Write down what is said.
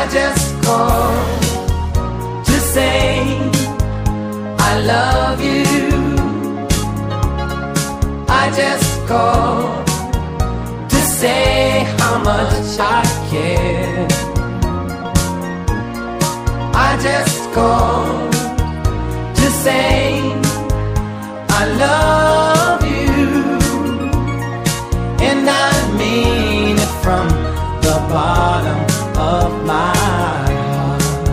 just called to say I love you. I just called to say how much I care. I just called